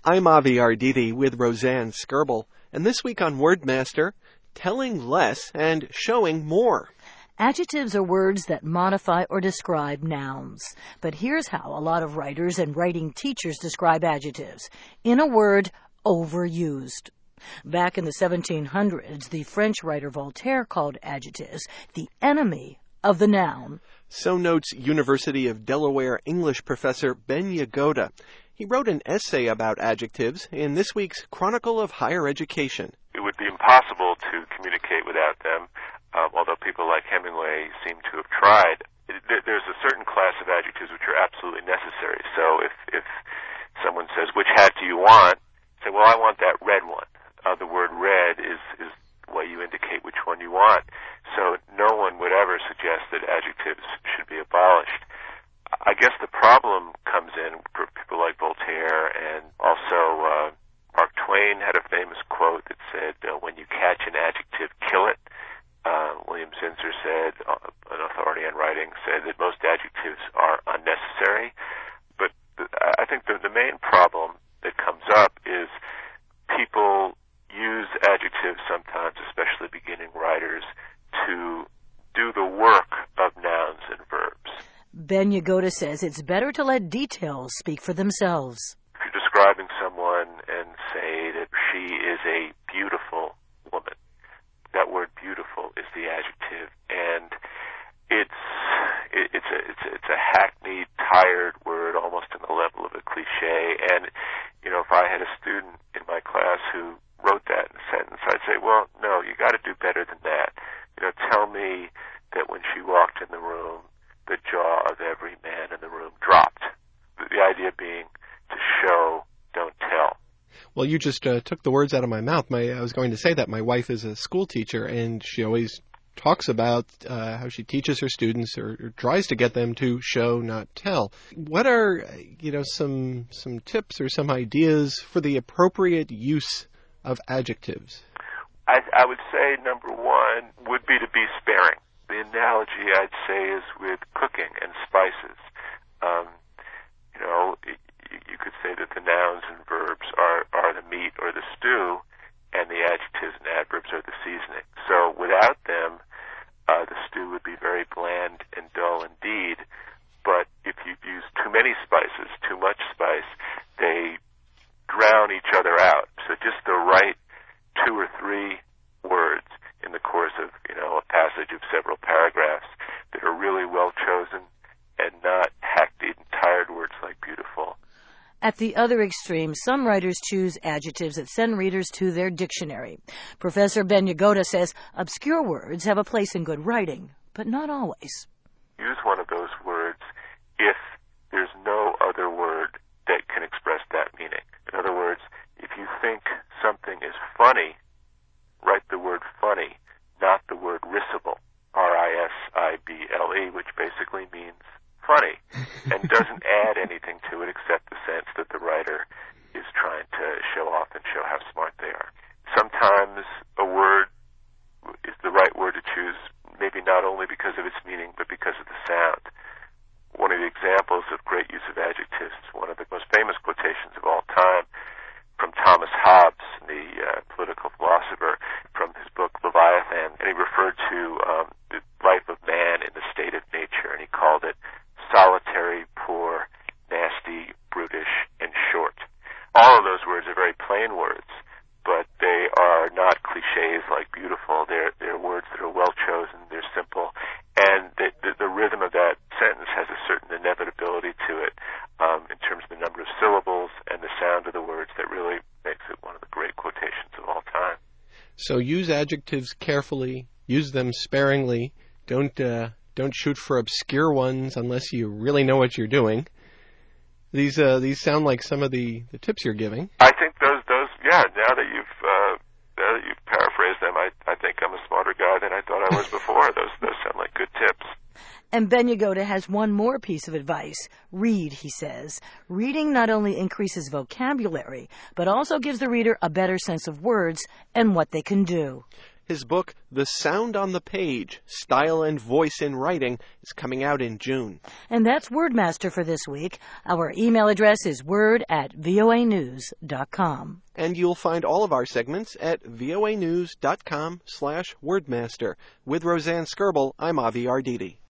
I'm Avi Arditi with Roseanne Skirble, and this week on Wordmaster, telling less and showing more. Adjectives are words that modify or describe nouns. But here's how a lot of writers and writing teachers describe adjectives. In a word, overused. Back in the 1700s, the French writer Voltaire called adjectives the enemy of the noun. So notes University of Delaware English professor Ben Yagoda. He wrote an essay about adjectives in this week's Chronicle of Higher Education. It would be impossible to communicate without them, although people like Hemingway seem to have tried. There's a certain class of adjectives which are absolutely necessary. So if someone says, which hat do you want? Say, well, I want that red one. The word red is the way you indicate which one you want. So no one would ever suggest that adjectives should be abolished. I guess the problem comes in for people like Voltaire, and also Mark Twain had a famous quote that said, when you catch an adjective, kill it. William Zinsser said, an authority on writing, said that most adjectives are unnecessary. But I think the main problem that comes up is people use adjectives sometimes, especially beginning writers, to do the work of nouns and verbs. Ben Yagoda says it's better to let details speak for themselves. If you're describing someone and say that she is a beautiful woman, that word beautiful is the adjective, and it's a hackneyed, tired word, almost in the level of a cliche. And, if I had a student in my class who wrote that in a sentence, I'd say, well, no, you got to do better than that. Tell me that when she walked in the room, the jaw of every man in the room dropped. The idea being to show, don't tell. Well, you just took the words out of my mouth. I was going to say that my wife is a school teacher, and she always talks about how she teaches her students or tries to get them to show, not tell. What are, some tips or some ideas for the appropriate use of adjectives? I would say number one would be to be sparing. The analogy, I'd say, is with cooking and spices. You could say that the nouns and verbs are the meat or the stew, and the adjectives and adverbs are the seasoning. So without them, the stew would be very bland and dull indeed. But if you use too many spices, too much spice, they drown each other out. So just the right 2 or 3 words in the course of, a passage of several paragraphs that are really well chosen and not hackneyed and tired words like beautiful. At the other extreme, some writers choose adjectives that send readers to their dictionary. Professor Ben Yagoda says obscure words have a place in good writing, but not always. Use one of those words if there's no other word that can express that meaning. In other words, if you think something is funny, write the word funny, not the word risible, R-I-S-I-B-L-E, which basically means funny, and doesn't add anything to it except the sense that the writer is trying to show off and show how smart they are. Sometimes a word is the right word to choose, maybe not only because of its meaning, but because of the sound. One of the examples of great use of adjectives is one of the most famous quotations of all time from Thomas Hobbes, the political philosopher, from his book Leviathan, and he referred to the life of man in the state of nature, and he called it solitary, poor, nasty, brutish, and short. All of those words are very plain words, but they are not cliches like beautiful. They're words that are well chosen, they're simple, and the rhythm of that sentence has a certain inevitability to it in terms of the number of syllables and the sound of the words that really makes it one of the great quotations of all time. So use adjectives carefully, use them sparingly, don't shoot for obscure ones unless you really know what you're doing. These sound like some of the tips you're giving. I think those now that you've paraphrased them, I think I'm a smarter guy than I thought I was before. Those sound like good tips. And Ben Yagoda has one more piece of advice. Read, he says. Reading not only increases vocabulary, but also gives the reader a better sense of words and what they can do. His book, The Sound on the Page, Style and Voice in Writing, is coming out in June. And that's Wordmaster for this week. Our email address is word@voanews.com. And you'll find all of our segments at voanews.com/wordmaster. With Roseanne Skirble, I'm Avi Arditi.